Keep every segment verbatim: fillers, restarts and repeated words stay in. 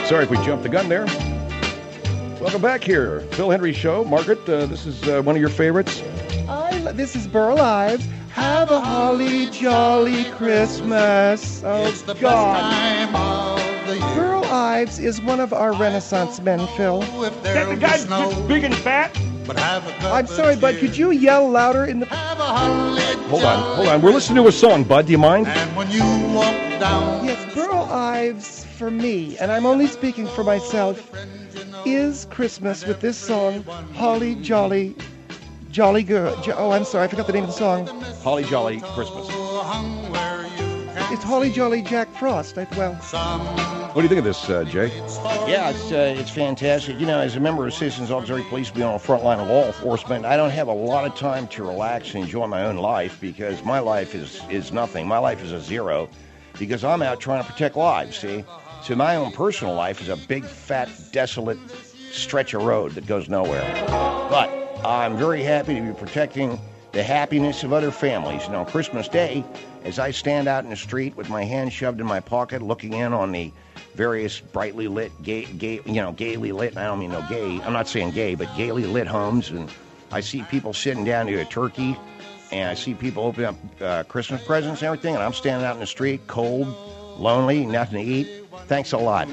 Sorry if we jumped the gun there. Welcome back here. Phil Hendrie Show. Margaret, uh, this is uh, one of your favorites. I, this is Burl Ives. Have a holly jolly Christmas. Oh, It's the God. best time of the year. Burl Ives is one of our Renaissance men, Phil. If That there'll the be guy's snow, big and fat? but have a cup I'm of sorry, but cheer. could you yell louder in the... Have a holly Hold on, jolly hold on. We're listening to a song, Bud. Do you mind? And when you walk down Yes, Burl Ives, for me, and I'm only speaking for myself, is Christmas with this song, Holly Jolly, Jolly Good. Jo- oh, I'm sorry, I forgot the name of the song. Holly Jolly Christmas. hung where you can It's Holly Jolly Jack Frost. I, well, some What do you think of this, uh, Jay? Yeah, it's uh, it's fantastic. You know, as a member of Citizens Auxiliary Police, being on the front line of law enforcement, I don't have a lot of time to relax and enjoy my own life because my life is, is nothing. My life is a zero because I'm out trying to protect lives, see? So my own personal life is a big, fat, desolate stretch of road that goes nowhere. But I'm very happy to be protecting the happiness of other families. You know, Christmas Day, as I stand out in the street with my hand shoved in my pocket, looking in on the various brightly lit, gay, gay, you know, gaily lit, and I don't mean no gay, I'm not saying gay, but gaily lit homes, and I see people sitting down to a turkey, and I see people opening up uh, Christmas presents and everything, and I'm standing out in the street, cold, lonely, nothing to eat. Thanks a lot.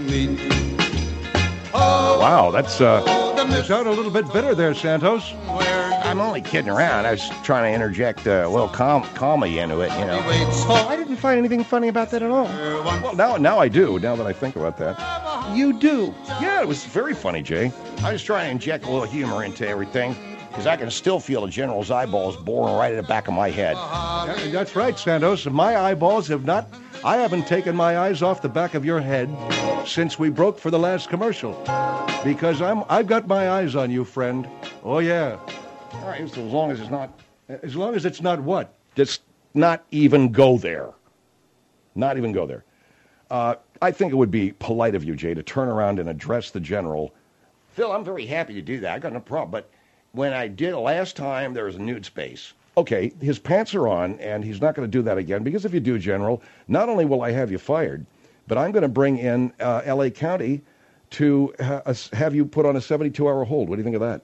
Wow, that's, uh, You sound a little bit bitter there, Santos. I'm only kidding around. I was trying to interject uh, a little com- comedy into it, you know. I didn't find anything funny about that at all. well, now, now I do, now that I think about that. You do. Yeah, it was very funny, Jay. I was trying to inject a little humor into everything because I can still feel the general's eyeballs boring right at the back of my head. Yeah, that's right, Santos. My eyeballs have not... I haven't taken my eyes off the back of your head since we broke for the last commercial. Because I'm, I've got my eyes on you, friend. Oh, yeah. All right, so as long as it's not... As long as it's not what? Just not even go there. Not even go there. Uh, I think it would be polite of you, Jay, to turn around and address the general. Phil, I'm very happy to do that. I got no problem. But when I did it last time, there was a nude space. Okay, his pants are on, and he's not going to do that again, because if you do, General, not only will I have you fired, but I'm going to bring in uh, L A County to ha- us- have you put on a seventy-two hour hold. What do you think of that?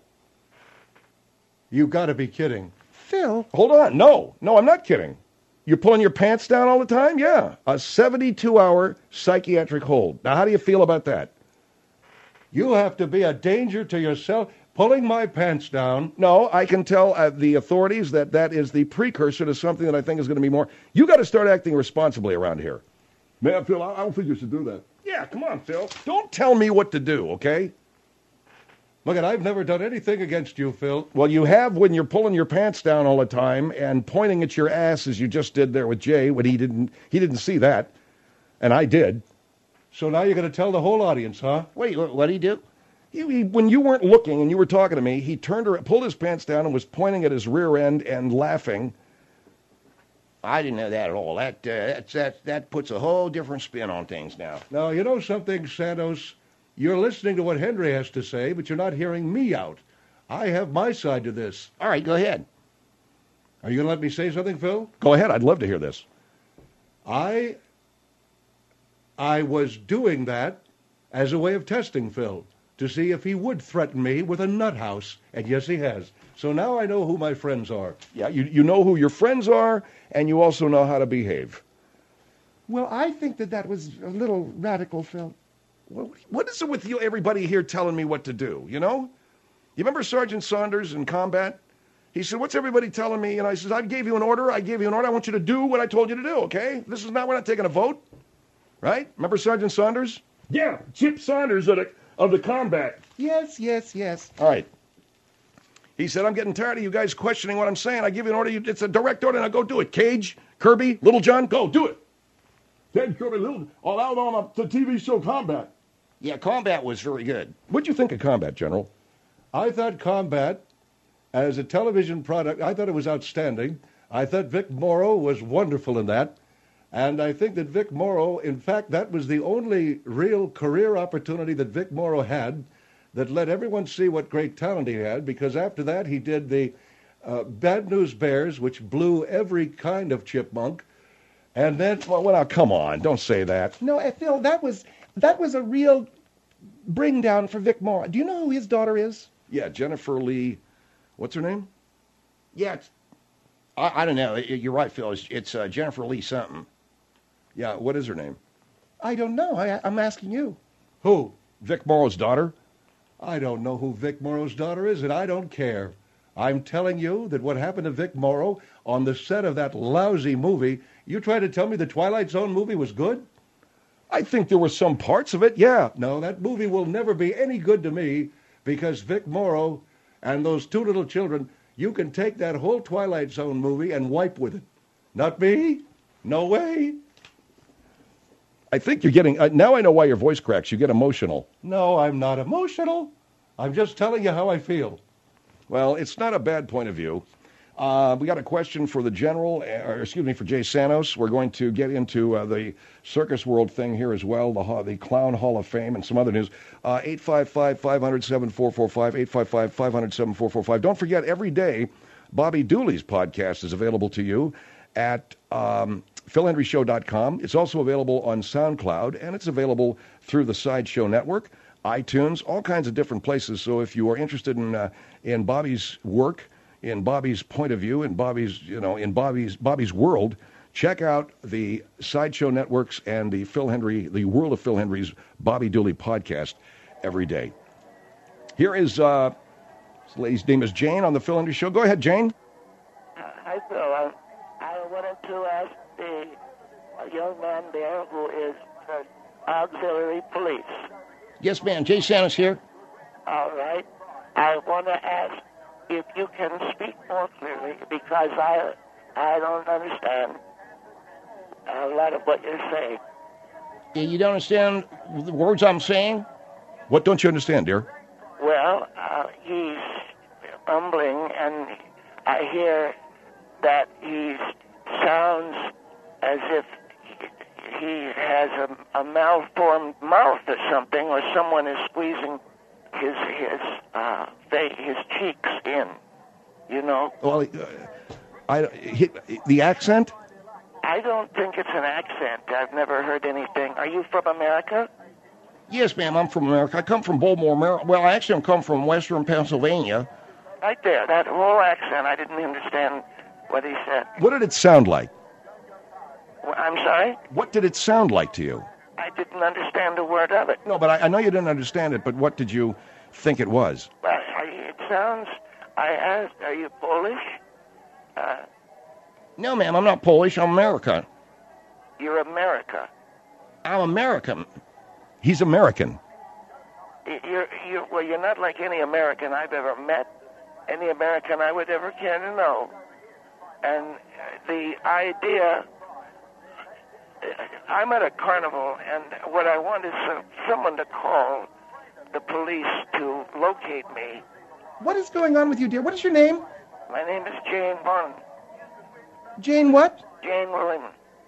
You got to be kidding. Phil, Hold on. No, no, I'm not kidding. You're pulling your pants down all the time? Yeah. A seventy-two hour psychiatric hold. Now, how do you feel about that? You have to be a danger to yourself. Pulling my pants down. No, I can tell uh, the authorities that that is the precursor to something that I think is going to be more. You got to start acting responsibly around here. Man, Phil, I I don't think you should do that. Yeah, come on, Phil. Don't tell me what to do, okay? Look, I've never done anything against you, Phil. Well, you have when you're pulling your pants down all the time and pointing at your ass as you just did there with Jay when he didn't he didn't see that, and I did. So now you're going to tell the whole audience, huh? Wait, what did he do? He, he, when you weren't looking and you were talking to me, he turned around, pulled his pants down and was pointing at his rear end and laughing. I didn't know that at all. That, uh, that's, that, that puts a whole different spin on things now. Now, you know something, Santos? You're listening to what Henry has to say, but you're not hearing me out. I have my side to this. All right, go ahead. Are you going to let me say something, Phil? Go ahead. I'd love to hear this. I I was doing that as a way of testing Phil to see if he would threaten me with a nut house, and yes, he has. So now I know who my friends are. Yeah, you, you know who your friends are, and you also know how to behave. well, I think that that was a little radical, Phil. What, what is it with you, everybody here telling me what to do, you know? You remember Sergeant Saunders in combat? He said, what's everybody telling me? And I said, I gave you an order. I gave you an order. I want you to do what I told you to do, okay? This is not, we're not taking a vote. Right? Remember Sergeant Saunders? Yeah, Chip Saunders of the, of the combat. Yes, yes, yes. All right. He said, I'm getting tired of you guys questioning what I'm saying. I give you an order. You, it's a direct order. Now go do it. Cage, Kirby, Little John, go do it. Ted Kirby Little, all out on a, the T V show Combat. Yeah, combat was very good. What'd you think of Combat, General? I thought Combat, as a television product, I thought it was outstanding. I thought Vic Morrow was wonderful in that. And I think that Vic Morrow, in fact, that was the only real career opportunity that Vic Morrow had that let everyone see what great talent he had, because after that he did the uh, Bad News Bears, which blew every kind of chipmunk. And then, Well, well, now, come on. Don't say that. No, uh, Phil, that was that was a real bring down for Vic Morrow. Do you know who his daughter is? Yeah, Jennifer Lee. What's her name? Yeah, it's, I, I don't know. You're right, Phil. It's, it's uh, Jennifer Lee something. Yeah, what is her name? I don't know. I, I'm asking you. Who? Vic Morrow's daughter? I don't know who Vic Morrow's daughter is, and I don't care. I'm telling you that what happened to Vic Morrow on the set of that lousy movie, you try to tell me the Twilight Zone movie was good? I think there were some parts of it, yeah. No, that movie will never be any good to me because Vic Morrow and those two little children, you can take that whole Twilight Zone movie and wipe with it. Not me. No way. I think you're getting, uh, now I know why your voice cracks. You get emotional. No, I'm not emotional. I'm just telling you how I feel. Well, it's not a bad point of view. Uh, we got a question for the general, uh, or excuse me, for Jay Santos. We're going to get into uh, the circus world thing here as well, the, uh, the Clown Hall of Fame and some other news. Uh, eight five five, five hundred, seven four four five, eight five five, five hundred, seven four four five. Don't forget, every day, Bobby Dooley's podcast is available to you at um, phil henry show dot com. It's also available on SoundCloud, and it's available through the Sideshow Network, iTunes, all kinds of different places. So if you are interested in uh, in Bobby's work, in Bobby's point of view, in Bobby's, you know, in Bobby's Bobby's world, check out the Sideshow Networks and the Phil Henry, the World of Phil Henry's Bobby Dooley podcast every day. Here is, uh, this lady's name is Jane on the Phil Henry Show. Go ahead, Jane. Uh, hi, Phil. I, I wanted to ask the uh, young man there who is the auxiliary police. Yes, ma'am. Jay Santos here. All right. I want to ask if you can speak more clearly because I I don't understand a lot of what you're saying. Yeah, you don't understand the words I'm saying? What don't you understand, dear? Well, uh, he's mumbling, and I hear that he sounds as if he has a, a malformed mouth or something, or someone is squeezing his his uh, face, his cheeks in. You know. Well, uh, I he, the accent. I don't think it's an accent. I've never heard anything. Are you from America? Yes, ma'am. I'm from America. I come from Baltimore, Maryland. Well, I actually come from Western Pennsylvania. Right there. That whole accent. I didn't understand what he said. What did it sound like? Well, I'm sorry? What did it sound like to you? I didn't understand a word of it. No, but I, I know you didn't understand it, but what did you think it was? Well, I, it sounds... I asked, are you Polish? Uh, No, ma'am. I'm not Polish. I'm American. you're America. I'm American. He's American. Y- You're, you're, well, you're not like any American I've ever met, any American I would ever care to know. And uh, the idea... I'm at a carnival, and what I want is uh, someone to call the police to locate me. What is going on with you, dear? What is your name? My name is Jane Bond. Jane what? Jane William.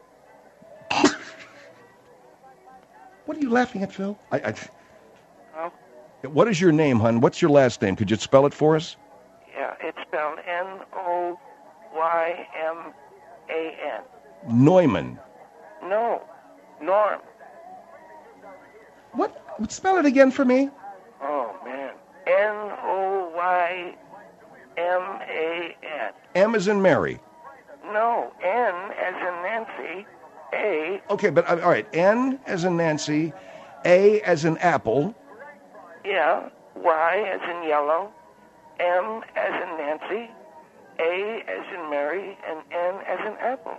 What are you laughing at, Phil? I, I, Oh, what is your name, hon? What's your last name? Could you spell it for us? yeah, it's spelled N O Y M A N. Neumann. No, Norm. What? Spell it again for me. Oh, man. N O Y M A N. M as in Mary. No, N as in Nancy, A, Okay, but uh, all right. N as in Nancy, A as in apple. yeah, Y as in yellow, M as in Nancy, A as in Mary, and N as in apple.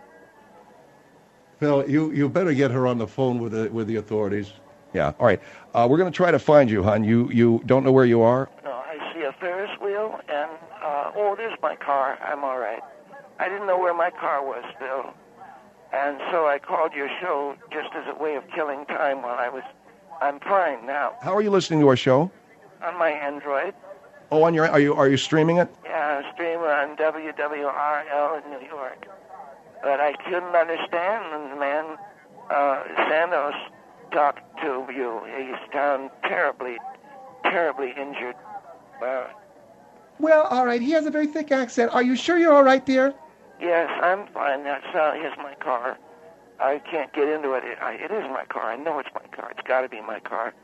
Phil, you, you better get her on the phone with the, with the authorities. Yeah. All right. Uh, we're going to try to find you, hon. You you don't know where you are? No, I see a Ferris wheel, and, uh, oh, there's my car. I'm all right. I didn't know where my car was, Bill. And so I called your show just as a way of killing time while I was... I'm fine now. How are you listening to our show? On my Android. Oh, on your are you are you streaming it? Yeah, a streamer on W W R L in New York. But I couldn't understand when the man, uh, Santos, talked to you. He sounded terribly, terribly injured. Well, Well, all right. He has a very thick accent. Are you sure you're all right, dear? yes, I'm fine. That's uh, here's my car. I can't get into it. It, I, it is my car. I know it's my car. It's got to be my car.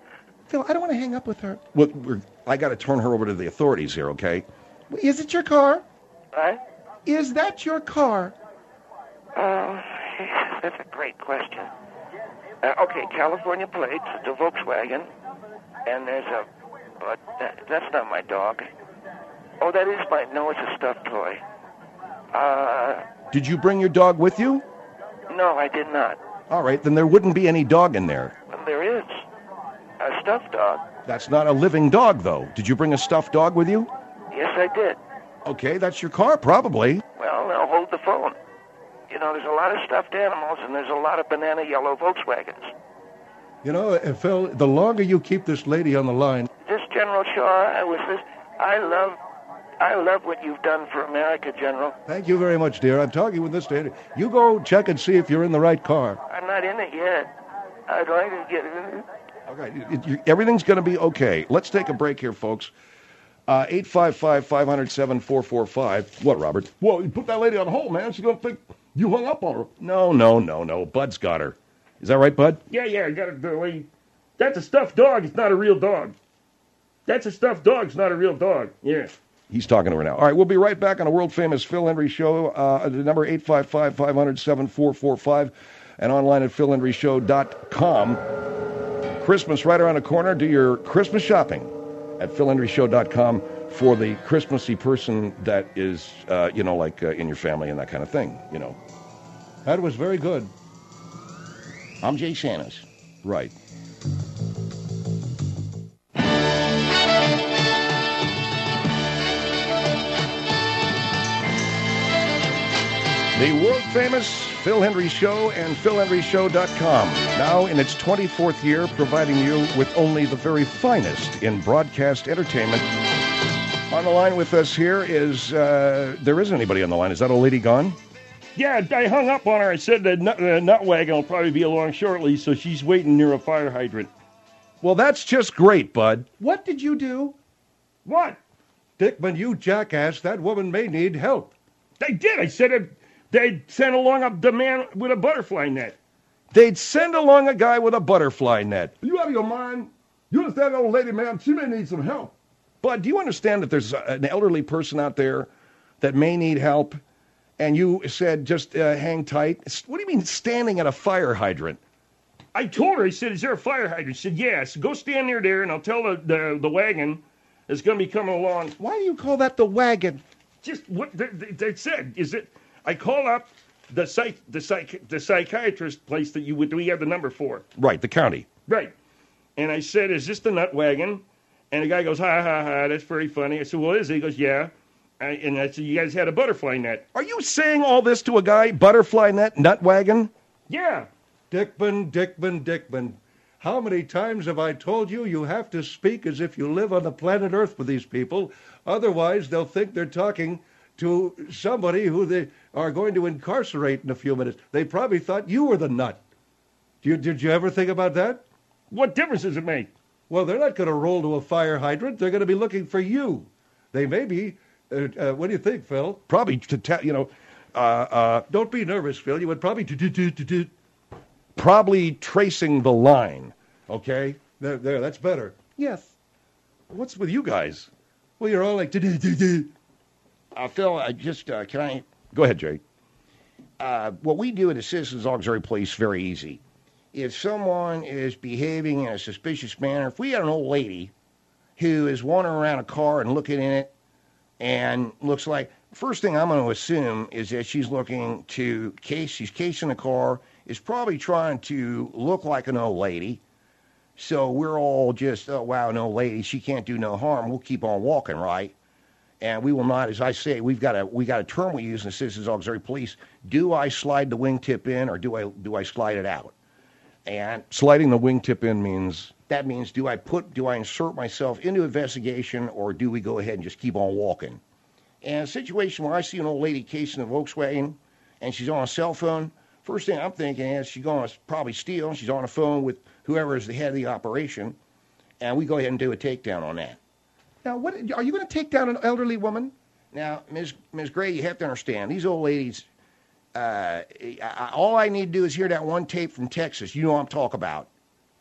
Phil, I don't want to hang up with her. Well, we're, I got to turn her over to the authorities here, okay? Is it your car? Right? Is that your car? Oh, that's a great question. Uh, okay, California plates, the Volkswagen, and there's a, but that, that's not my dog. Oh, that is my, no, it's a stuffed toy. Uh, Did you bring your dog with you? no, I did not. All right, then there wouldn't be any dog in there. Well, there is a stuffed dog. That's not a living dog, though. Did you bring a stuffed dog with you? Yes, I did. Okay, that's your car, probably. Well, now hold the phone. You know, there's a lot of stuffed animals, and there's a lot of banana yellow Volkswagens. You know, uh, Phil, the longer you keep this lady on the line, This General Shaw, I was this. I love, I love what you've done for America, General. thank you very much, dear. I'm talking with this lady. You go check and see if you're in the right car. I'm not in it yet. I'd like to get in it. Okay, it, you, everything's going to be okay. Let's take a break here, folks. Uh, eight five five, five zero seven, four four five. What, Robert? Well, you put that lady on hold, man. She's gonna think you hung up on her. No, no, no, no. Bud's got her. Is that right, Bud? Yeah, yeah, I got it, the lady. That's a stuffed dog. It's not a real dog. That's a stuffed dog. It's not a real dog. Yeah. He's talking to her now. All right, we'll be right back on a world-famous Phil Henry show. Uh, the number eight five five, five zero seven, four four five and online at phil henry show dot com. Christmas right around the corner. Do your Christmas shopping at phil henry show dot com for the Christmassy person that is, uh, you know, like uh, in your family and that kind of thing, you know. That was very good. I'm Jay Santos. Right. The world-famous Phil Henry Show and phil henry show dot com, now in its twenty-fourth year, providing you with only the very finest in broadcast entertainment. On the line with us here is, uh, there isn't anybody on the line. Is that old lady gone? Yeah, I hung up on her. I said the nut, the nut wagon will probably be along shortly, so she's waiting near a fire hydrant. Well, that's just great, Bud. What did you do? What? Dickman, you jackass, that woman may need help. They did. I said it, they'd sent along a the man with a butterfly net. They'd send along a guy with a butterfly net. Are you out of your mind? You understand that old lady, man? She may need some help. Bud, do you understand that there's a- an elderly person out there that may need help? And you said just uh, hang tight. S- What do you mean standing at a fire hydrant? I told her, I said, is there a fire hydrant? She said, yes. Go stand near there, and I'll tell the, the, the wagon that's going to be coming along. Why do you call that the wagon? Just what they, they, they said is it. I call up the psych, the psych, the psychiatrist place that you would we have the number for. Right, the county. Right. And I said, is this the nut wagon? And the guy goes, ha, ha, ha, that's very funny. I said, well, is it? He goes, yeah. I, and I said, you guys had a butterfly net. Are you saying all this to a guy? Butterfly net, nut wagon? Yeah. Dickman, Dickman, Dickman. How many times have I told you you have to speak as if you live on the planet Earth with these people? Otherwise, they'll think they're talking to somebody who they are going to incarcerate in a few minutes. They probably thought you were the nut. Did you, did you ever think about that? What difference does it make? Well, they're not going to roll to a fire hydrant. They're going to be looking for you. They may be. Uh, uh, what do you think, Phil? Probably to tell, you know, uh, uh, Don't be nervous, Phil. You would probably... do-do-do-do-do. probably tracing the line. Okay? There, there, that's better. Yes. What's with you guys? Well, you're all like... do-do-do-do. Uh, Phil, I just, uh, can I, Go ahead, Jay. uh, what we do at the Citizens Auxiliary Police is very easy. If someone is behaving in a suspicious manner, if we had an old lady who is wandering around a car and looking in it and looks like, first thing I'm going to assume is that she's looking to case, she's casing the car, is probably trying to look like an old lady. So we're all just, oh, wow, an old lady, she can't do no harm. We'll keep on walking, right? And we will not, as I say, we've got a we got a term we use in the Citizens Auxiliary Police. Do I slide the wingtip in or do I do I slide it out? And Sliding the wingtip in means that means do I put do I insert myself into investigation or do we go ahead and just keep on walking? And a situation where I see an old lady casing a Volkswagen and she's on a cell phone, first thing I'm thinking is she's going to probably steal. She's on the phone with whoever is the head of the operation, and we go ahead and do a takedown on that. Now, what are you going to take down an elderly woman? Now, Miz Miz Gray, you have to understand, these old ladies, uh, I, all I need to do is hear that one tape from Texas. You know what I'm talking about.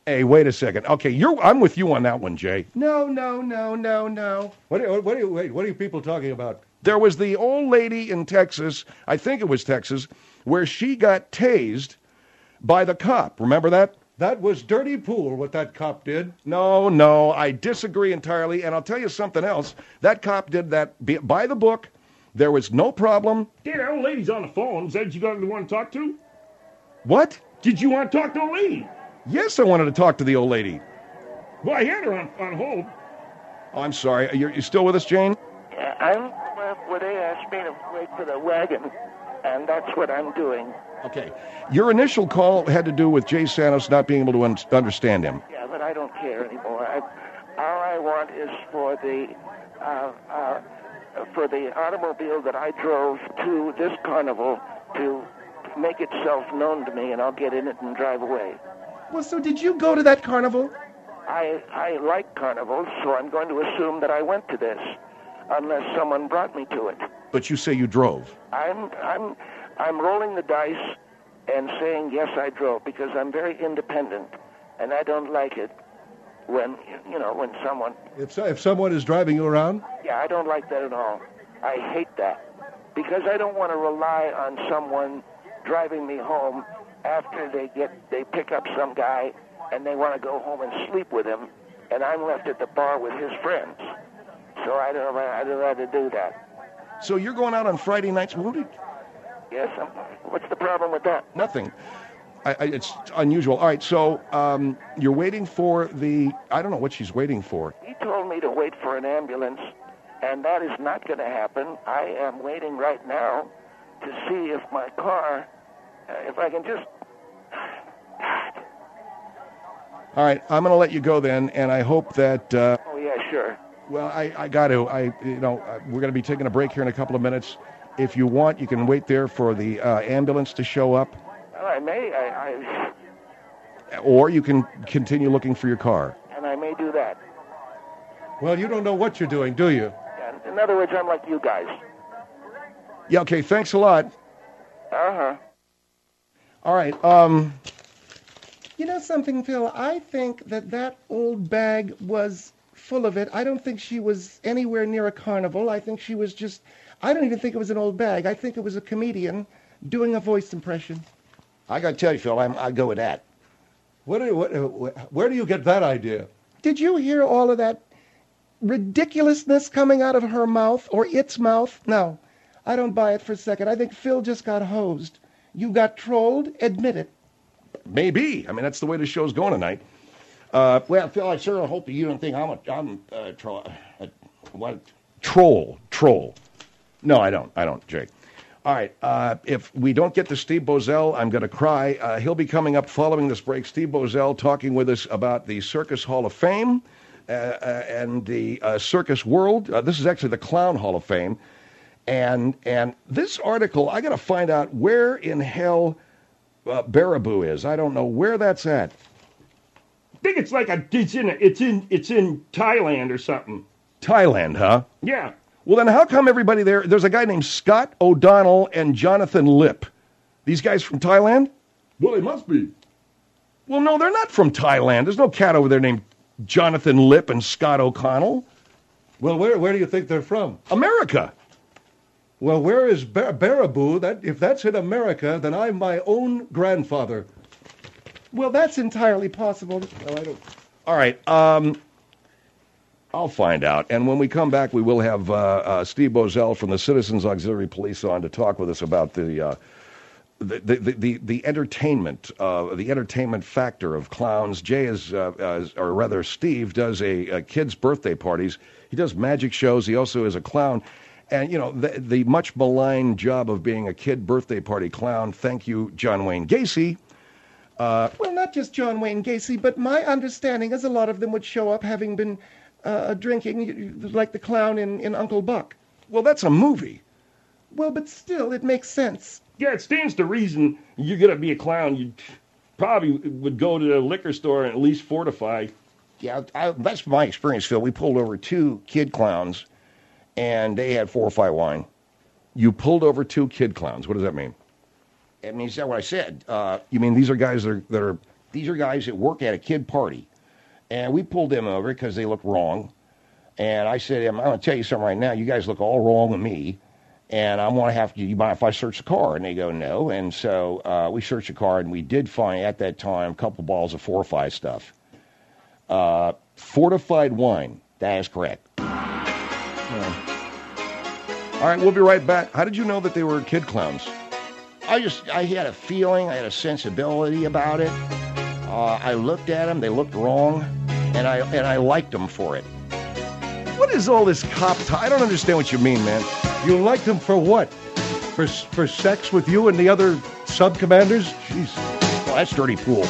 Hey, wait a second. Okay, you're. I'm with you on that one, Jay. No, no, no, no, no. What are, what are you, wait, what are you people talking about? There was the old lady in Texas, I think it was Texas, where she got tased by the cop. Remember that? That was dirty pool, what that cop did. No, no, I disagree entirely. And I'll tell you something else. That cop did that be- by the book. There was no problem. Yeah, that old lady's on the phone. Is that you got to want to talk to? What? Did you want to talk to old lady? Yes, I wanted to talk to the old lady. Well, I had her on, on hold. Oh, I'm sorry. You're, you still with us, Jane? Yeah, I'm well, where they asked me to wait for the wagon, and that's what I'm doing. Okay. Your initial call had to do with Jay Santos not being able to un- understand him. Yeah, but I don't care anymore. I, all I want is for the uh, uh, for the automobile that I drove to this carnival to make itself known to me, and I'll get in it and drive away. Well, so did you go to that carnival? I I like carnivals, so I'm going to assume that I went to this, unless someone brought me to it. But you say you drove. I'm I'm I'm rolling the dice and saying yes, I drove, because I'm very independent, and I don't like it when you know when someone. If so, if someone is driving you around, Yeah, I don't like that at all. I hate that because I don't want to rely on someone driving me home after they get they pick up some guy and they want to go home and sleep with him, and I'm left at the bar with his friends. So I don't I don't rather do that. So you're going out on Friday nights, Woody? Yes, I'm, what's the problem with that? Nothing. I, I, it's unusual. All right, so um, you're waiting for the. I don't know what she's waiting for. He told me to wait for an ambulance, and that is not going to happen. I am waiting right now to see if my car, uh, if I can just. All right, I'm going to let you go then, and I hope that. Uh, Oh yeah, sure. well, I, I got to. I you know uh, we're going to be taking a break here in a couple of minutes. If you want, you can wait there for the uh, ambulance to show up, Well, I may, I, I, or you can continue looking for your car. and I may do that. well, you don't know what you're doing, do you? Yeah, in other words, I'm like you guys. Yeah. Okay. Thanks a lot. Uh huh. All right. Um. You know something, Phil? I think that that old bag was full of it. I don't think she was anywhere near a carnival. I think she was just. I don't even think it was an old bag. I think it was a comedian doing a voice impression. I got to tell you, Phil, I'm, I go with that. What, are, what, uh, where do you get that idea? Did you hear all of that ridiculousness coming out of her mouth or its mouth? No, I don't buy it for a second. I think Phil just got hosed. You got trolled? Admit it. Maybe. I mean, that's the way the show's going tonight. Uh, Well, Phil, I sure hope that you don't think I'm a, I'm uh, tro- uh, what? troll. Troll. No, I don't. I don't, Jay. All right. Uh, if we don't get to Steve Bozell, I'm going to cry. Uh, he'll be coming up following this break. Steve Bozell talking with us about the Circus Hall of Fame uh, uh, and the uh, circus world. Uh, this is actually the Clown Hall of Fame. And and this article, I got to find out where in hell uh, Baraboo is. I don't know where that's at. I think it's like a, it's in, a, it's in, it's in Thailand or something. Thailand, huh? Yeah. Well, then how come everybody there? There's a guy named Scott O'Donnell and Jonathan Lip. These guys from Thailand? Well, it must be. Well, no, they're not from Thailand. There's no cat over there named Jonathan Lip and Scott O'Connell. Well, where, where do you think they're from? America. Well, where is Bar- Baraboo? That, if that's in America, then I'm my own grandfather. Well, that's entirely possible. Well, I don't... All right. Um, I'll find out. And when we come back, we will have uh, uh, Steve Bozell from the Citizens Auxiliary Police on to talk with us about the uh, the, the, the, the the entertainment uh, the entertainment factor of clowns. Jay is, uh, uh, or rather, Steve does a, a kids' birthday parties. He does magic shows. He also is a clown. And, you know, the, the much maligned job of being a kid birthday party clown. Thank you, John Wayne Gacy. Well, not just John Wayne Gacy, but my understanding is a lot of them would show up having been uh, drinking, like the clown in, in Uncle Buck. Well, that's a movie. Well, but still, it makes sense. Yeah, it stands to reason you're going to be a clown. You probably would go to the liquor store and at least fortify. Yeah, I, that's my experience, Phil. We pulled over two kid clowns, and they had four or five wine. You pulled over two kid clowns. What does that mean? I mean, is that what I said? Uh, You mean these are guys that are, that are These are guys that work at a kid party. And we pulled them over because they looked wrong. And I said, I'm going to tell you something right now. You guys look all wrong with me. And I'm going to have to, you mind if I search the car? And they go, no. And so uh, we searched the car, and we did find, at that time, a couple bottles of fortified stuff. Uh, fortified wine. That is correct. All right, we'll be right back. How did you know that they were kid clowns? I just, I had a feeling, I had a sensibility about it. Uh, I looked at them, they looked wrong, and I and I liked them for it. What is all this cop talk? I don't understand what you mean, man. You liked him for what? For for sex with you and the other sub-commanders? Jeez. Well, that's dirty pool.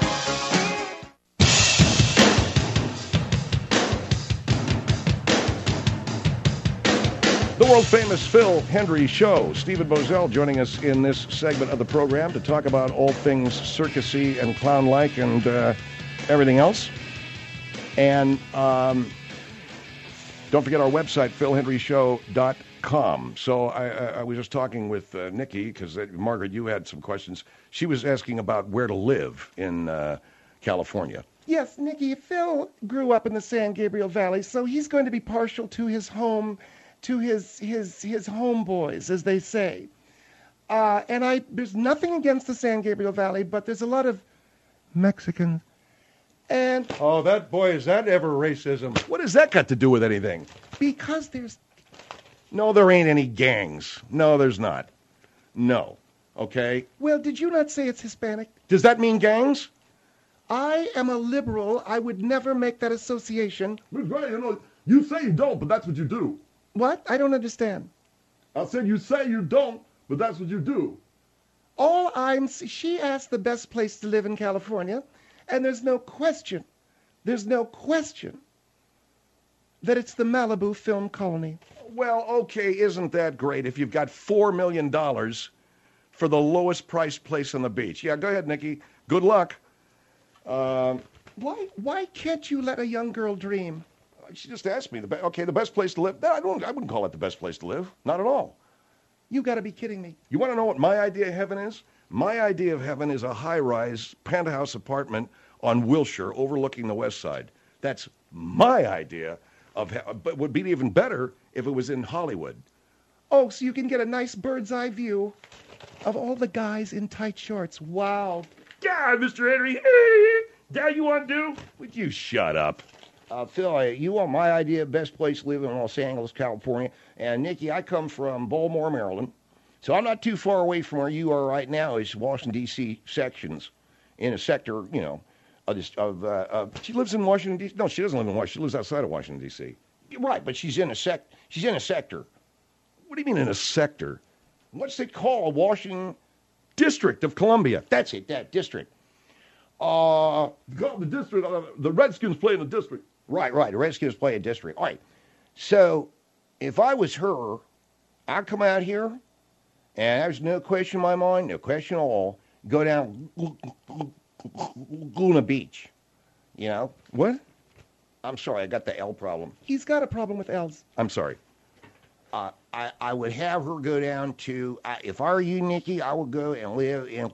The world-famous Phil Hendry Show. Stephen Bozell joining us in this segment of the program to talk about all things circusy and clown-like and uh, everything else. And um, don't forget our website, phil hendry show dot com. So I, I, I was just talking with uh, Nikki, because uh, Margaret, you had some questions. She was asking about where to live in uh, California. Yes, Nikki, Phil grew up in the San Gabriel Valley, so he's going to be partial to his home, to his his his homeboys, as they say. Uh, and I there's nothing against the San Gabriel Valley, but there's a lot of Mexicans. And Oh, that boy, is that ever racism? What has that got to do with anything? because there's No, there ain't any gangs. No, there's not. No. Okay? well, did you not say it's Hispanic? Does that mean gangs? I am a liberal. I would never make that association. Right, you know, you say you don't, but that's what you do. What? I don't understand. I said you say you don't, but that's what you do. All I'm she asked the best place to live in California, and there's no question, there's no question that it's the Malibu Film Colony. Well, okay, isn't that great if you've got four million dollars for the lowest priced place on the beach? Yeah, go ahead, Nikki. Good luck. Um, Why why can't you let a young girl dream? she just asked me, the be- okay, the best place to live? No, I, don't, I wouldn't call it the best place to live. Not at all. You got to be kidding me. You want to know what my idea of heaven is? My idea of heaven is a high-rise penthouse apartment on Wilshire overlooking the west side. That's my idea of heaven. But it would be even better if it was in Hollywood. Oh, so you can get a nice bird's eye view of all the guys in tight shorts. Wow. God, Mister Henry, hey, that you want to do? Would you shut up? Uh, Phil, uh, you want my idea of best place to live in Los Angeles, California. And, Nikki, I come from Baltimore, Maryland. So I'm not too far away from where you are right now. It's Washington, D C sections in a sector, you know, of, this, of, uh, of She lives in Washington, D C. No, she doesn't live in Washington. She lives outside of Washington, D C. right, but she's in a sec. She's in a sector. What do you mean in a sector? What's it called? Washington. District of Columbia. That's it. That district. Uh, Go to the district, uh, the Redskins play in the district. right, right. The Redskins play a district. All right. So, if I was her, I'd come out here, and there's no question in my mind, no question at all. Go down Laguna Beach. You know. What? I'm sorry, I got the L problem. He's got a problem with L's. I'm sorry. Uh, I, I would have her go down to, uh, if I were you, Nikki, I would go and live in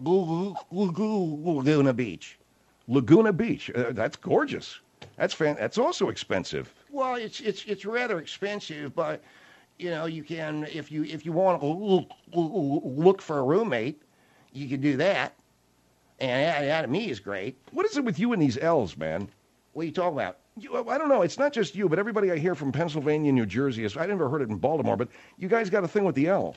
Laguna Beach. Laguna Beach. Uh, that's gorgeous. That's fan- That's also expensive. Well, it's it's it's rather expensive, but you know you can if you if you want to look for a roommate, you can do that, and that, that to me is great. What is it with you and these L's, man? What are you talking about? You, I don't know. It's not just you, but everybody I hear from Pennsylvania, New Jersey. Is, I never heard it in Baltimore, but you guys got a thing with the L.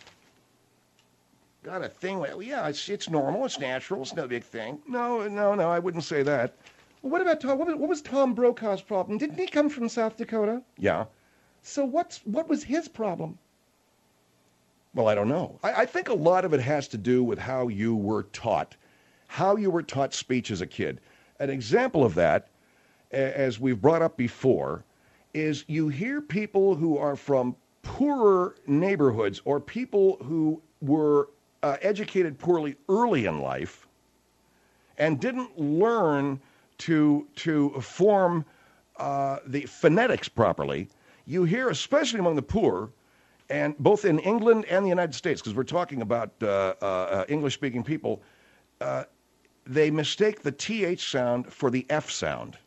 Got a thing with? Well, yeah, it's it's normal, it's natural, it's no big thing. No, no, no. I wouldn't say that. Well, what about Tom? What was, what was Tom Brokaw's problem? Didn't he come from South Dakota? Yeah. So what's what was his problem? Well, I don't know. I, I think a lot of it has to do with how you were taught, how you were taught speech as a kid. An example of that, a- as we've brought up before, is you hear people who are from poorer neighborhoods or people who were uh, educated poorly early in life and didn't learn to to form uh, the phonetics properly. You hear, especially among the poor, and both in England and the United States, because we're talking about uh, uh, English-speaking people, uh, they mistake the T H sound for the F sound.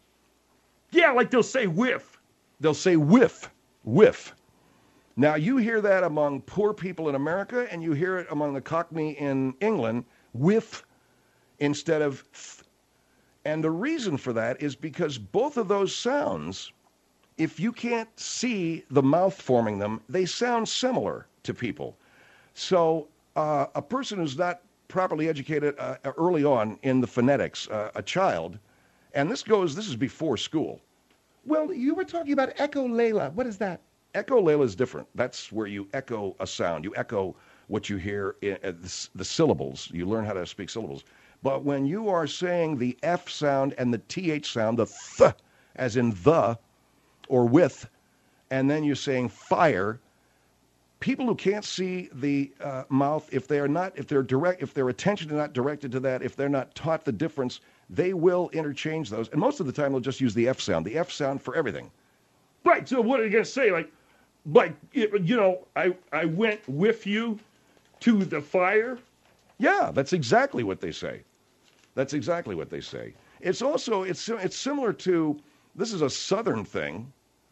Yeah, like they'll say whiff. They'll say whiff, whiff. Now, you hear that among poor people in America, and you hear it among the Cockney in England, whiff instead of th. And the reason for that is because both of those sounds, if you can't see the mouth forming them, they sound similar to people. So uh, a person who's not properly educated uh, early on in the phonetics, uh, a child, and this goes, this is before school. Well, you were talking about echolalia. What is that? Echolalia is different. That's where you echo a sound. You echo what you hear in uh, the, the syllables. You learn how to speak syllables. But when you are saying the F sound and the T H sound, the th, as in the or with, and then you're saying fire, people who can't see the uh, mouth, if they are not, if they're direct, if their attention is not directed to that, if they're not taught the difference, they will interchange those. And most of the time, they'll just use the F sound, the F sound for everything. Right. So what are you gonna say? Like, like you know, I I went with you to the fire. Yeah, that's exactly what they say. That's exactly what they say. It's also it's it's similar to, this is a Southern thing.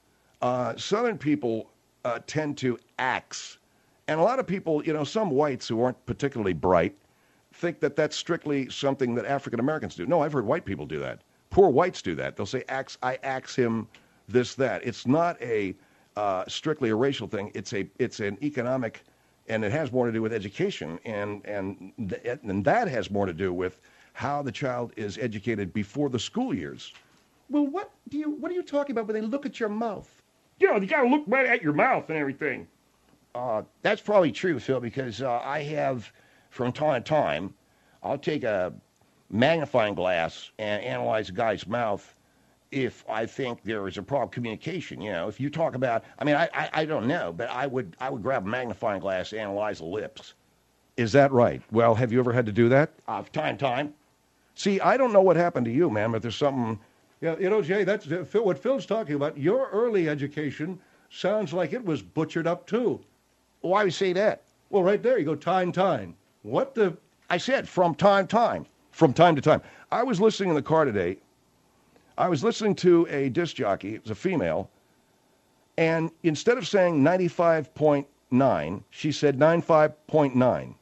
Uh, Southern people uh, tend to axe, and a lot of people, you know, some whites who aren't particularly bright, think that that's strictly something that African Americans do. No, I've heard white people do that. Poor whites do that. They'll say, "Axe, I axe him," this, that. It's not a uh, strictly a racial thing. It's a it's an economic, and it has more to do with education, and and th- and that has more to do with how the child is educated before the school years. Well, what do you what are you talking about when they look at your mouth? You know, you gotta look right at your mouth and everything. Uh, that's probably true, Phil, because uh, I have, from time to time, I'll take a magnifying glass and analyze a guy's mouth if I think there is a problem communication. You know, if you talk about, I mean, I, I, I don't know, but I would I would grab a magnifying glass and analyze the lips. Is that right? Well, have you ever had to do that? Uh, time to time. See, I don't know what happened to you, man, but there's something. Yeah, you know, Jay, that's uh, Phil, what Phil's talking about. Your early education sounds like it was butchered up, too. Why would you say that? Well, right there, you go, time, time. What the? I said from time to time. From time to time. I was listening in the car today. I was listening to a disc jockey. It was a female. And instead of saying ninety-five point nine, she said ninety-five point nine.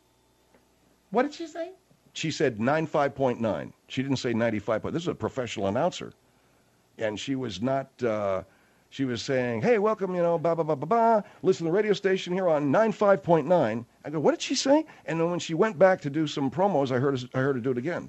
What did she say? She said ninety-five point nine. She didn't say ninety-five. This is a professional announcer. And she was not, uh, she was saying, hey, welcome, you know, blah, blah, blah, blah, blah. Listen to the radio station here on ninety-five point nine. I go, what did she say? And then when she went back to do some promos, I heard, I heard her do it again.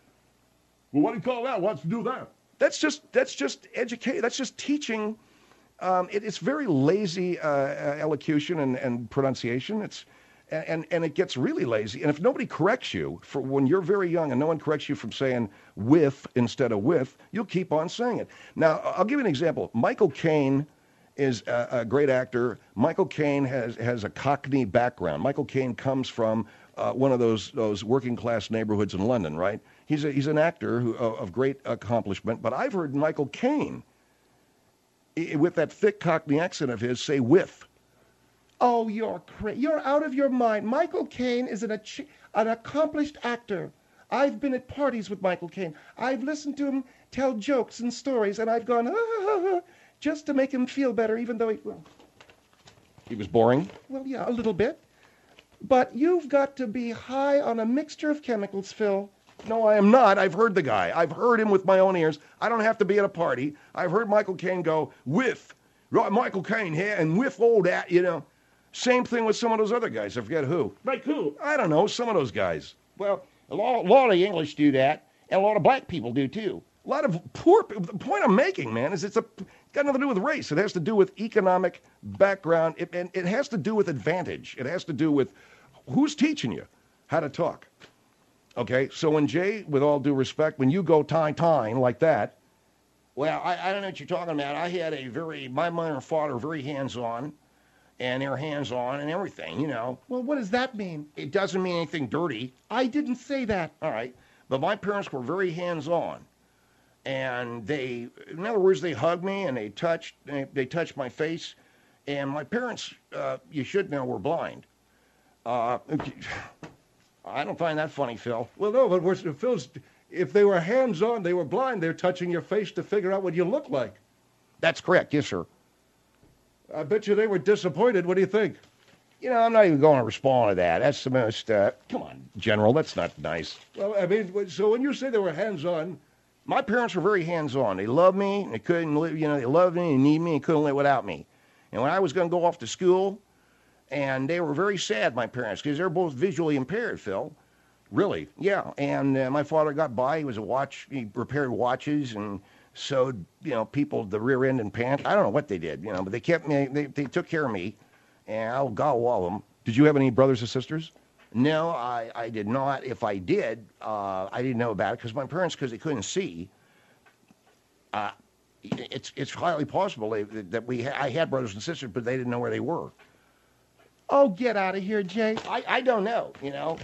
Well, what do you call that? What's to do that? That's just, that's just educate. That's just teaching. Um, it, it's very lazy uh, uh, elocution and, and pronunciation. It's, and, and it gets really lazy. And if nobody corrects you for when you're very young and no one corrects you from saying with instead of with, you'll keep on saying it. Now, I'll give you an example. Michael Caine is a, a great actor. Michael Caine has, has a Cockney background. Michael Caine comes from uh, one of those those working class neighborhoods in London, right? He's a, he's an actor who, of, of great accomplishment. But I've heard Michael Caine, i- with that thick Cockney accent of his, say with. Oh, you're cra- you're out of your mind. Michael Caine is an ach- an accomplished actor. I've been at parties with Michael Caine. I've listened to him tell jokes and stories, and I've gone, ah, ah, ah, ah, just to make him feel better, even though he, well, He was boring. well, yeah, a little bit. But you've got to be high on a mixture of chemicals, Phil. No, I am not. I've heard the guy. I've heard him with my own ears. I don't have to be at a party. I've heard Michael Caine go, with, right, Michael Caine here, and with all that, you know. Same thing with some of those other guys. I forget who. Like who? I don't know, some of those guys. Well, a lot, a lot of the English do that, and a lot of black people do too. A lot of poor people. The point I'm making, man, is it's a got nothing to do with race. It has to do with economic background, it, and it has to do with advantage. It has to do with who's teaching you how to talk. Okay, so when Jay, with all due respect, when you go time time like that, Well, I, I don't know what you're talking about. I had a very, my mother and father were very hands-on, and they're hands-on and everything, you know. Well, what does that mean? It doesn't mean anything dirty, I didn't say that. all right? But my parents were very hands-on, and they, in other words, they hugged me and they touched, they, they touched my face, and my parents, uh, you should know, were blind. Uh, I don't find that funny, Phil. Well, no, but we're, Phil's, if they were hands-on, they were blind. They're touching your face to figure out what you look like. That's correct, yes, sir. I bet you they were disappointed. What do you think? You know, I'm not even going to respond to that. That's the most, uh, come on, General, that's not nice. Well, I mean, so when you say they were hands-on, my parents were very hands-on. They loved me, and they couldn't live, you know, they loved me and needed me and couldn't live without me. And when I was going to go off to school, and they were very sad, my parents, because they're both visually impaired, Phil. really? Yeah, and uh, my father got by. He was a watch, he repaired watches and sewed, you know, people the rear end and pants. I don't know what they did, you know, but they kept me, they, they took care of me, and I'll go all of them. Did you have any brothers or sisters? No, I, I did not. If I did, uh, I didn't know about it because my parents, because they couldn't see, uh, it's it's highly possible they, that we ha- I had brothers and sisters, but they didn't know where they were. Oh, get out of here, Jay. I, I don't know, you know.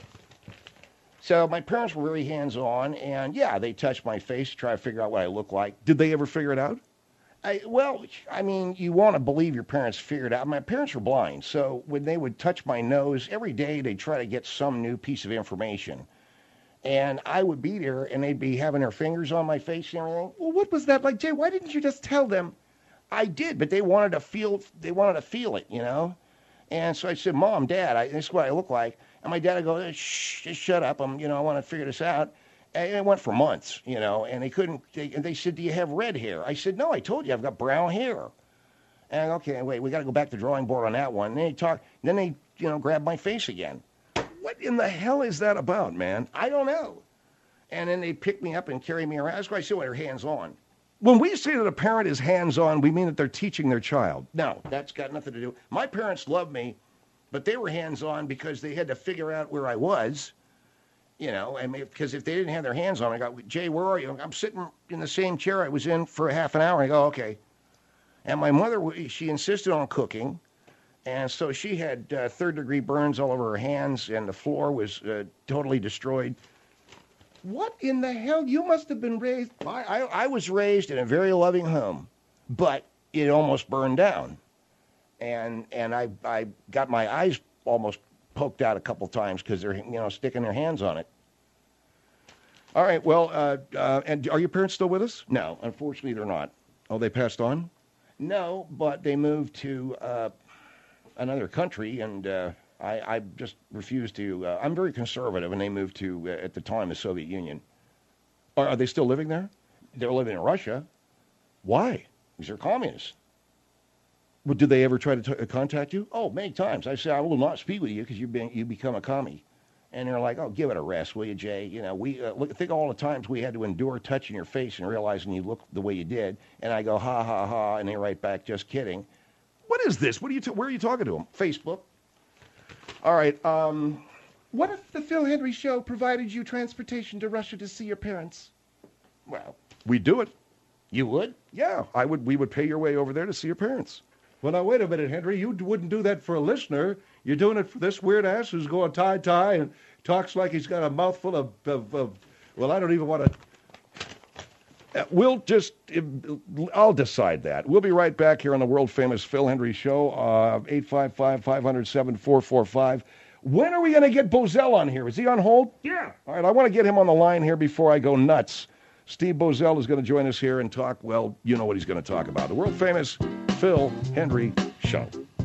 So my parents were very hands-on, and yeah, they touched my face to try to figure out what I look like. Did they ever figure it out? I, well, I mean, you want to believe your parents figured out. My parents were blind, so when they would touch my nose, every day they'd try to get some new piece of information. And I would be there, and they'd be having their fingers on my face and everything. Well, what was that like, Jay? Why didn't you just tell them? I did, but they wanted to feel. They wanted to feel it, you know. And so I said, "Mom, Dad, I, this is what I look like." And my dad would go, "Shh, just shut up. I'm, you know, I want to figure this out." And it went for months, you know. And they couldn't. They, and they said, "Do you have red hair?" I said, "No, I told you I've got brown hair." And I go, okay, wait, we got to go back to the drawing board on that one. And then they talk. Then they, you know, grab my face again. What in the hell is that about, man? I don't know. And then they pick me up and carry me around. That's why I say they're hands on. When we say that a parent is hands-on, we mean that they're teaching their child. No, that's got nothing to do. My parents loved me, but they were hands-on because they had to figure out where I was, you know, and because if they didn't have their hands on, I go, "Jay, where are you?" I'm sitting in the same chair I was in for a half an hour. And I go, "Okay." And my mother, she insisted on cooking, and so she had uh, third-degree burns all over her hands, and the floor was uh, totally destroyed. What in the hell? You must have been raised. I, I, I was raised in a very loving home, but it almost burned down. And and I I got my eyes almost poked out a couple times because they're, you know, sticking their hands on it. All right, well, uh, uh, and are your parents still with us? No, unfortunately they're not. Oh, they passed on? No, but they moved to uh, another country, and uh, I, I just refuse to. Uh, I'm very conservative, and they moved to, uh, at the time, the Soviet Union. Are, are they still living there? They're living in Russia Why? because they're communists. Well, did they ever try to t- uh, contact you? Oh, many times. I said, "I will not speak with you because you've been, you become a commie." And they're like, "Oh, give it a rest, will you, Jay? You know, we uh, look, think all the times we had to endure touching your face and realizing you look the way you did." And I go, "Ha, ha, ha," and they write back, "Just kidding." What is this? What are you? T- where are you talking to them? Facebook. All right. Um, What if the Phil Hendry Show provided you transportation to Russia to see your parents? Well, we do it. you would? Yeah, I would. We would pay your way over there to see your parents. Well, now, wait a minute, Henry. You d- wouldn't do that for a listener. You're doing it for this weird ass who's going tie-tie and talks like he's got a mouthful of, of, of well, I don't even want to... Uh, we'll just, uh, I'll decide that. We'll be right back here on the world-famous Phil Hendry Show, uh, eight five five, five hundred, seven four four five. When are we going to get Bozell on here? Is he on hold? Yeah. All right, I want to get him on the line here before I go nuts. Steve Bozell is going to join us here and talk, well, you know what he's going to talk about. The world-famous Phil Hendry Show.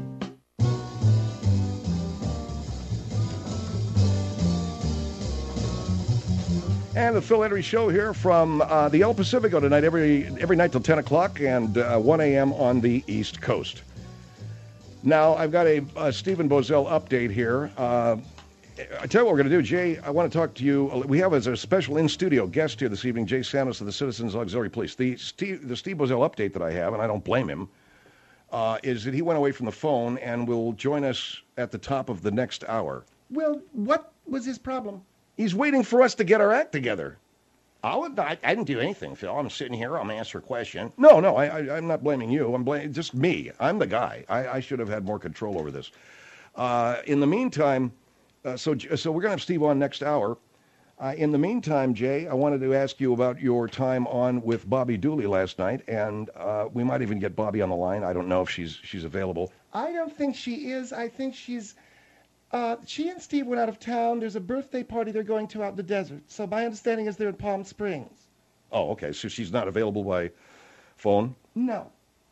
And the Phil Hendry Show here from uh, the El Pacifico tonight, every every night till ten o'clock and uh, one a.m. on the East Coast. Now, I've got a, a Stephen Bozell update here. Uh, I tell you what we're going to do, Jay. I want to talk to you. We have as a special in-studio guest here this evening, Jay Santos of the Citizens Auxiliary Police. The Steve, the Steve Bozell update that I have, and I don't blame him, uh, is that he went away from the phone and will join us at the top of the next hour. Well, what was his problem? He's waiting for us to get our act together. I, would, I, I didn't do anything, Phil. I'm sitting here. I'm answering a question. No, no, I, I, I'm not blaming you. I'm blaming just me. I'm the guy. I, I should have had more control over this. Uh, in the meantime, uh, so so we're going to have Steve on next hour. Uh, in the meantime, Jay, I wanted to ask you about your time on with Bobby Dooley last night, and uh, we might even get Bobby on the line. I don't know if she's she's available. I don't think she is. I think she's Uh, she and Steve went out of town. There's a birthday party they're going to out in the desert. So my understanding is they're in Palm Springs. Oh, okay. So she's not available by phone? No.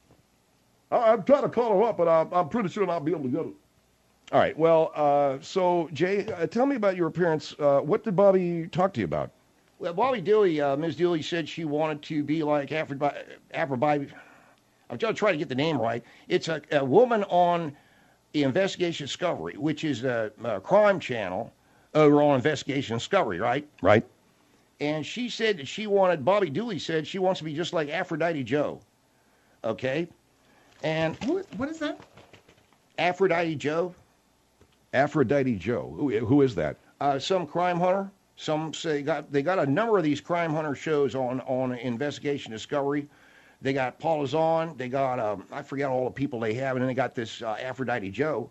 I, I'm trying to call her up, but I, I'm pretty sure I'll be able to get her. All right. Well, uh, so, Jay, uh, tell me about your appearance. Uh, what did Bobby talk to you about? Well, Bobby Dewey, uh, Miz Dewey said she wanted to be like Aphrodite. Aphrodite. I'm trying to try to get the name right. It's a, a woman on the Investigation Discovery, which is a, a crime channel over on Investigation Discovery, right? Right. And she said that she wanted, Bobby Dewey said she wants to be just like Aphrodite Joe. Okay? And Who, what is that? Aphrodite Joe, Aphrodite Joe. Who, who is that? uh, some crime hunter. Some say got they got a number of these crime hunter shows on on Investigation Discovery. They got Paula Zahn. They got um, I forget all the people they have, and then they got this uh, Aphrodite Joe.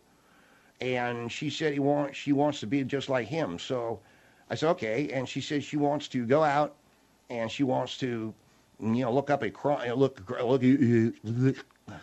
And she said he want she wants to be just like him. So I said okay, and she said she wants to go out and she wants to you know look up at crime look look.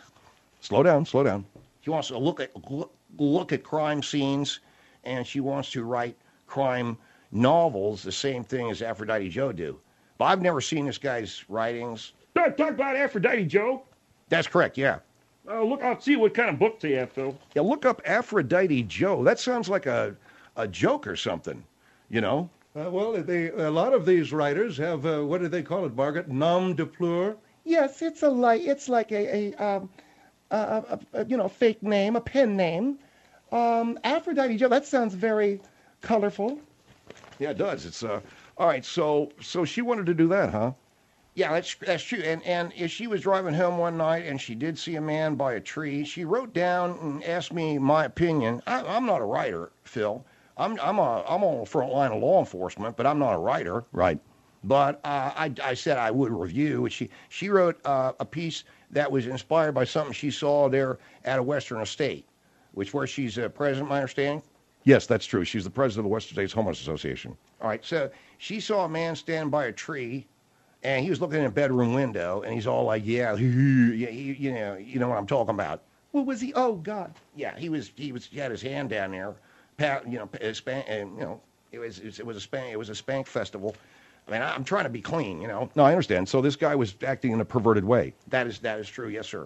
Slow down, slow down. She wants to look at look, look at crime scenes, and she wants to write crime novels, the same thing as Aphrodite Joe do. But I've never seen this guy's writings. Talk, talk about Aphrodite Joe. That's correct, yeah. Uh, look, I'll see what kind of books they have, Phil. Yeah, look up Aphrodite Joe. That sounds like a, a joke or something, you know? Uh, well, they, a lot of these writers have, uh, what do they call it, Margaret? Nom de plume? Yes, it's a like it's like a, a um a, a, a you know fake name, a pen name. Um, Aphrodite Joe. That sounds very colorful. Yeah, it does. It's uh. All right, so so she wanted to do that, huh? Yeah, that's that's true. And and if she was driving home one night and she did see a man by a tree, she wrote down and asked me my opinion. I, I'm not a writer, Phil. I'm I'm a I'm on the front line of law enforcement, but I'm not a writer. Right. But uh, I, I said I would review. She she wrote uh, a piece that was inspired by something she saw there at a Western estate, which where she's uh, president, my understanding. Yes, that's true. She's the president of the Western States Homeowners Association. All right, so she saw a man standing by a tree, and he was looking in a bedroom window, and he's all like, "Yeah, yeah, you, you know, you know what I'm talking about." Well, was he? Oh God. Yeah, he was. He was. He had his hand down there, pat, you know, pa- spank, and you know, it was it was a spank. It was a spank festival. I mean, I'm trying to be clean, you know. No, I understand. So this guy was acting in a perverted way. That is that is true, yes, sir.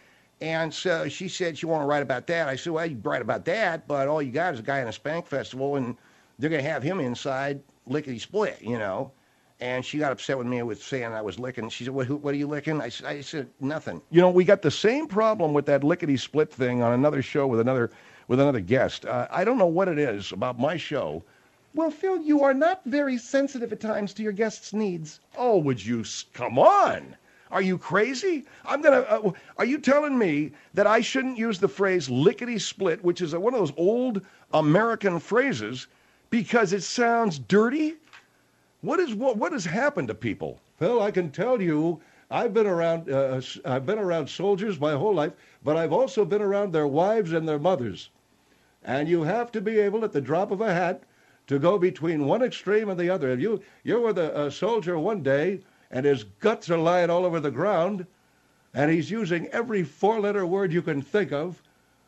And so she said she wanted to write about that. I said, well, you write about that, but all you got is a guy in a spank festival, and they're going to have him inside lickety split, you know. And she got upset with me with saying I was licking. She said, what, who, what are you licking? I, said- I said, nothing. You know, we got the same problem with that lickety split thing on another show with another with another guest. Uh, I don't know what it is about my show. Well, Phil, you are not very sensitive at times to your guests' needs. Oh, would you s- come on? Are you crazy? I'm gonna. Uh, are you telling me that I shouldn't use the phrase lickety split, which is a, one of those old American phrases, because it sounds dirty? What is what? What has happened to people? Phil, I can tell you, I've been around. Uh, s- I've been around soldiers my whole life, but I've also been around their wives and their mothers. And you have to be able, at the drop of a hat, to go between one extreme and the other. If you you're with a, a soldier one day, and his guts are lying all over the ground, and he's using every four-letter word you can think of,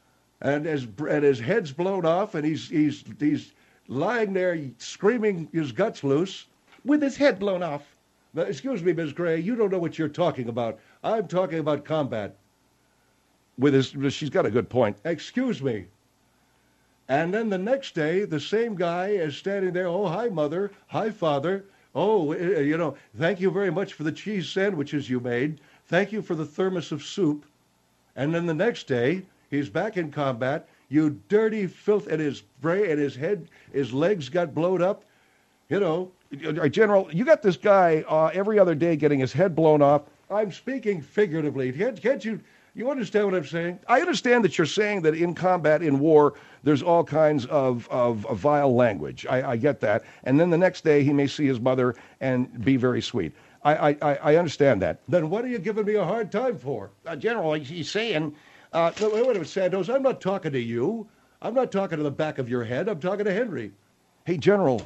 and his and his head's blown off, and he's he's he's lying there screaming his guts loose. With his head blown off. Now, excuse me, Miss Gray, you don't know what you're talking about. I'm talking about combat. With his, she's got a good point. Excuse me. And then the next day, the same guy is standing there. Oh, hi, mother. Hi, father. Oh, uh, you know, thank you very much for the cheese sandwiches you made. Thank you for the thermos of soup. And then the next day, he's back in combat. You dirty filth, and his brain and his head, his legs got blowed up. You know, Uh, General, you got this guy uh, every other day getting his head blown off. I'm speaking figuratively. Can't, can't you? You understand what I'm saying? I understand that you're saying that in combat, in war, there's all kinds of, of, of vile language. I, I get that. And then the next day, he may see his mother and be very sweet. I, I, I understand that. Then what are you giving me a hard time for? Uh, General, he's saying, Uh, no, wait a minute, Sandoz. I'm not talking to you. I'm not talking to the back of your head. I'm talking to Henry. Hey, General.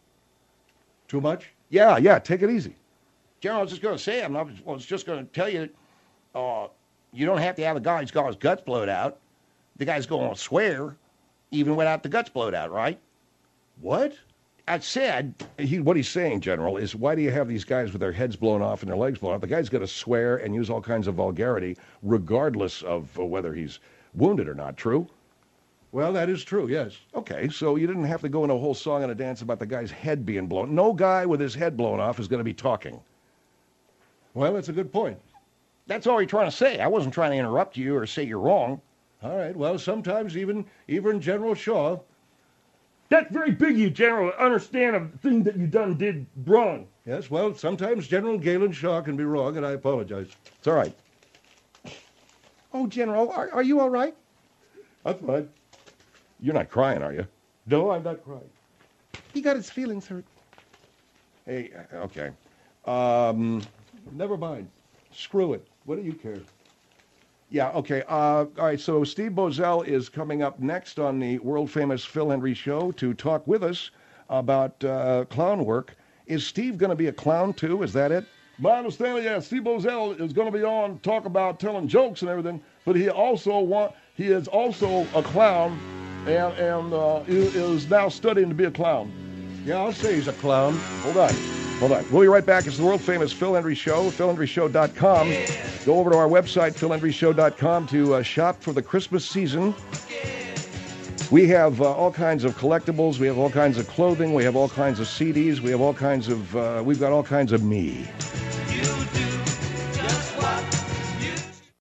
Too much? Yeah, yeah, take it easy. General, I was just going to say, I'm not, I was just going to tell you, uh, you don't have to have a guy who's got his guts blowed out. The guy's going to swear. even without the guts blowed out, right? What? I said, He, what he's saying, General, is why do you have these guys with their heads blown off and their legs blown off? The guy's going to swear and use all kinds of vulgarity, regardless of uh, whether he's wounded or not. True? Well, that is true, yes. Okay, so you didn't have to go into a whole song and a dance about the guy's head being blown. No guy with his head blown off is going to be talking. Well, that's a good point. that's all you're trying to say. I wasn't trying to interrupt you or say you're wrong. All right, well, sometimes even even General Shaw. That's very big of you, General, to understand a thing that you done did wrong. Yes, well, sometimes General Galen Shaw can be wrong, and I apologize. It's all right. Oh, General, are, are you all right? I'm fine. You're not crying, are you? No, I'm not crying. He got his feelings hurt. Hey, okay. Um, Never mind. Screw it. What do you care? yeah, okay. Uh, all right, so Steve Bozell is coming up next on the world-famous Phil Hendry Show to talk with us about uh, clown work. Is Steve going to be a clown, too? Is that it? My understanding, yeah, Steve Bozell is going to be on talk about telling jokes and everything, but he also want he is also a clown, and and uh, is, is now studying to be a clown. Yeah, I'll say he's a clown. Hold on. Hold on. We'll be right back. It's the world-famous Phil Hendry Show, phil hendry show dot com. Go over to our website, phil hendry show dot com, to uh, shop for the Christmas season. We have uh, all kinds of collectibles. We have all kinds of clothing. We have all kinds of C Ds. We have all kinds of, uh, we've got all kinds of me.